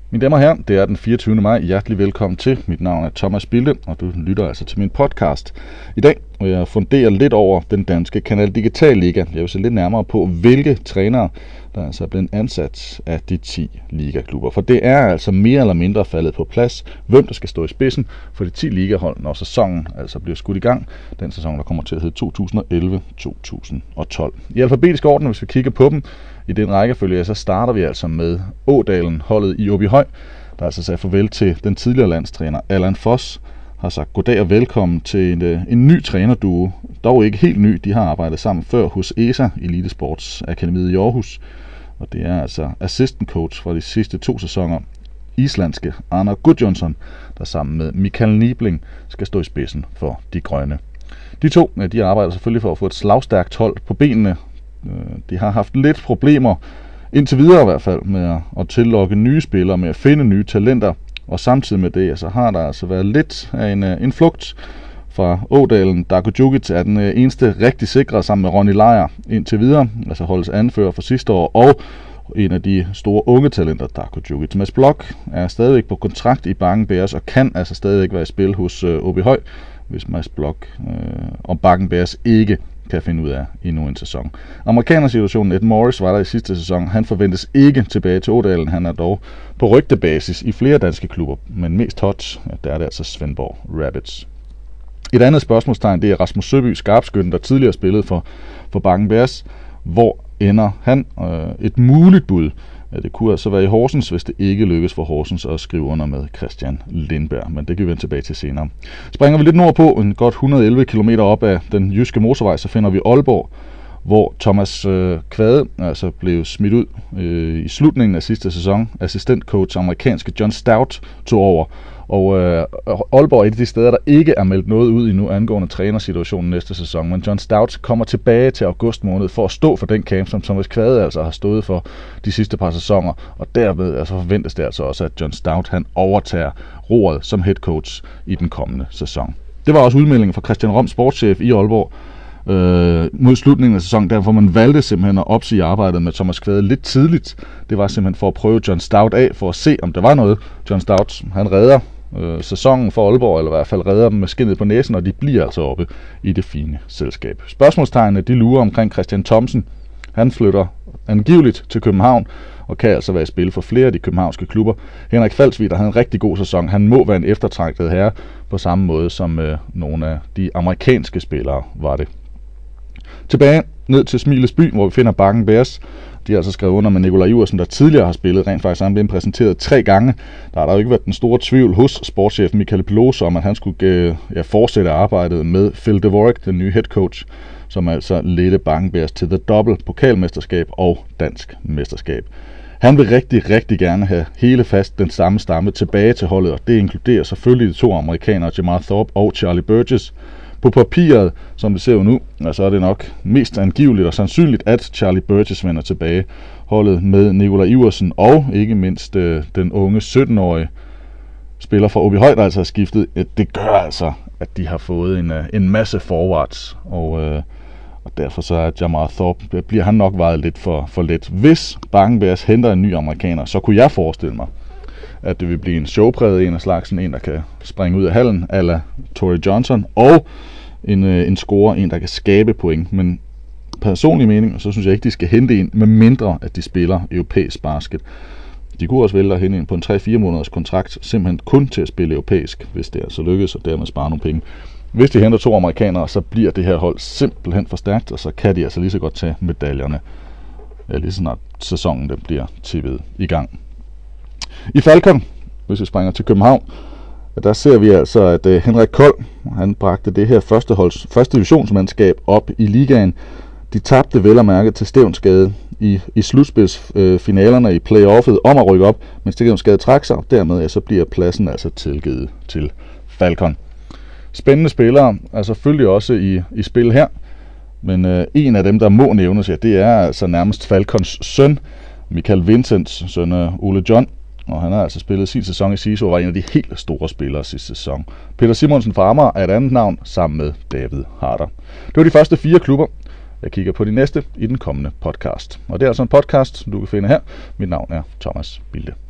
Mine damer og herrer, det er den 24. maj. Hjertelig velkommen til. Mit navn er Thomas Bilde, og du lytter altså til min podcast. I dag vil jeg fundere lidt over den danske Kanal Digital Liga. Jeg vil se lidt nærmere på, hvilke trænere, der altså er blevet ansat af de 10 ligaklubber. For det er altså mere eller mindre faldet på plads, hvem der skal stå i spidsen for de 10 ligahold, når sæsonen altså bliver skudt i gang. Den sæson, der kommer til at hedde 2011-2012. I alfabetisk orden, hvis vi kigger på dem, i den rækkefølge, så starter vi altså med Ådalen, holdet i Åbyhøj, der altså sagde farvel til den tidligere landstræner Allan Foss, har sagt goddag og velkommen til en ny trænerduo, dog ikke helt ny, de har arbejdet sammen før hos ESA, Elitesportsakademiet i Aarhus, og det er altså assistant coach for de sidste 2 sæsoner, islandske Arnar Gudjonsson, der sammen med Mikael Niebling skal stå i spidsen for de grønne. De to, de arbejder selvfølgelig for at få et slagstærkt hold på benene. De har haft lidt problemer, indtil videre i hvert fald, med at tillokke nye spillere, med at finde nye talenter, og samtidig med det, så har der altså været lidt af en flugt fra Ådalen. Darko Djukic er den eneste rigtig sikre sammen med Ronny Lejr indtil videre, altså holdets anfører for sidste år, og en af de store unge talenter, Darko Djukic. Mads Blok er stadigvæk på kontrakt i Bakken Bears, og kan altså stadigvæk være i spil hos Åbyhøj, hvis Mads Blok og Bakken Bears ikke kan finde ud af endnu en sæson. Amerikanersituationen, Ed Morris var der i sidste sæson. Han forventes ikke tilbage til Ådalen. Han er dog på rygtebasis i flere danske klubber, men mest hot, der er det altså Svendborg Rabbits. Et andet spørgsmålstegn, det er Rasmus Søby, skarpskytten, der tidligere spillede for Bakken Bears. Hvor ender han? Et muligt bud. Det kunne altså være i Horsens, hvis det ikke lykkes for Horsens at skrive under med Christian Lindberg, men det kan vi vende tilbage til senere. Springer vi lidt nordpå, en godt 111 km op af den jyske motorvej, så finder vi Aalborg, hvor Thomas Kvade altså blev smidt ud i slutningen af sidste sæson. Assistentcoach amerikanske John Stout tog over, og Aalborg er et af de steder, der ikke er meldt noget ud endnu angående trænersituationen næste sæson, men John Stout kommer tilbage til august måned for at stå for den camp, som Thomas Kvade altså har stået for de sidste par sæsoner, og derved altså forventes det altså også, at John Stout han overtager roret som head coach i den kommende sæson. Det var også udmeldingen fra Christian Rom, sportschef i Aalborg, mod slutningen af sæsonen, derfor man valgte simpelthen at opsige arbejdet med Thomas Kvade lidt tidligt. Det var simpelthen for at prøve John Stout af, for at se, om der var noget. John Stout, han redder sæsonen for Aalborg, eller i hvert fald redder dem med skindet på næsen, og de bliver altså oppe i det fine selskab. Spørgsmålstegnene, de lurer omkring Christian Thomsen. Han flytter angiveligt til København, og kan altså være i spil for flere af de københavnske klubber. Henrik Falsvig, der havde en rigtig god sæson, han må være en eftertragtet herre, på samme måde som nogle af de amerikanske spillere var det. Tilbage ned til Smilesby, hvor vi finder Bakken Bears. De har altså skrevet under med Nikolaj Iversen, der tidligere har spillet. Rent faktisk han blev præsenteret 3 gange. Der har der jo ikke været den store tvivl hos sportschef Michael Pelosa om, at han skulle fortsætte arbejdet med Phil Dvorak, den nye head coach, som altså ledte Bakken Bears til The Double, pokalmesterskab og dansk mesterskab. Han vil rigtig, rigtig gerne have hele fast den samme stamme tilbage til holdet, og det inkluderer selvfølgelig de 2 amerikanere, Jamar Thorpe og Charlie Burgess. På papiret, som det ser jo nu, så er det nok mest angiveligt og sandsynligt, at Charlie Burgess vender tilbage. Holdet med Nikolaj Iversen og ikke mindst den unge 17-årige spiller fra Åbyhøj, der altså har skiftet. Det gør altså, at de har fået en masse forwards, og derfor så er Jamar Thorpe, bliver han nok vejet lidt for let. Hvis Bakken Bears henter en ny amerikaner, så kunne jeg forestille mig, at det vil blive en showpræget en af slagsen, en der kan springe ud af hallen, a la Torrey Johnson, og en scorer, en der kan skabe point. Men personlig mening, så synes jeg ikke, de skal hente en, med mindre at de spiller europæisk basket. De kunne også vælge at hente en på en 3-4 måneders kontrakt, simpelthen kun til at spille europæisk, hvis det altså lykkes, og dermed spare nogle penge. Hvis de henter 2 amerikanere, så bliver det her hold simpelthen for stærkt, og så kan de altså lige så godt tage medaljerne, lige snart sæsonen den bliver tippet i gang. I Falcon, hvis vi springer til København, der ser vi altså, at Henrik Kold, han bragte det her første divisionsmandskab op i ligaen. De tabte vel at mærke til Stevnsgade i slutspilsfinalerne i playoffet om at rykke op, men Stevnsgade trak sig, og dermed så bliver pladsen altså tilgivet til Falcon. Spændende spillere er selvfølgelig også i spil her, men en af dem, der må nævnes her, det er altså nærmest Falcons søn, Michael Vincents søn af Ole John, og han har altså spillet sin sæson i SISO og var en af de helt store spillere sidste sæson. Peter Simonsen fra Amager er et andet navn, sammen med David Harder. Det var de første 4 klubber. Jeg kigger på de næste i den kommende podcast. Og det er altså en podcast, du kan finde her. Mit navn er Thomas Bilde.